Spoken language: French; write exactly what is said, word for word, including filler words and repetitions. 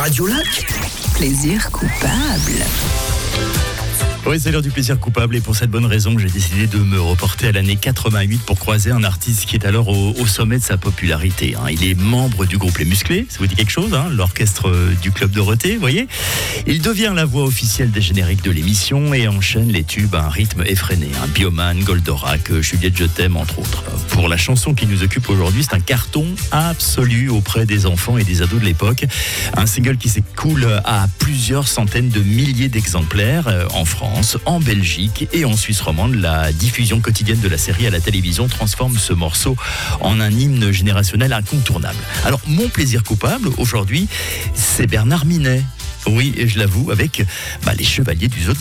Radio Lac. Plaisir coupable. Oui, c'est l'heure du plaisir coupable et pour cette bonne raison, j'ai décidé de me reporter à l'année quatre-vingt-huit pour croiser un artiste qui est alors au, au sommet de sa popularité. Hein. Il est membre du groupe Les Musclés, ça vous dit quelque chose, hein, l'orchestre du club Dorothée, vous voyez. Il devient la voix officielle des génériques de l'émission et enchaîne les tubes à un rythme effréné. Hein. Bioman, Goldorak, Juliette Je t'aime, entre autres. Pour la chanson qui nous occupe aujourd'hui, c'est un carton absolu auprès des enfants et des ados de l'époque. Un single qui s'écoule à plusieurs centaines de milliers d'exemplaires en France, en Belgique et en Suisse romande. La diffusion quotidienne de la série à la télévision transforme ce morceau en un hymne générationnel incontournable. Alors, mon plaisir coupable, aujourd'hui, c'est Bernard Minet. Oui, et je l'avoue, avec bah, les Chevaliers du Zodiaque.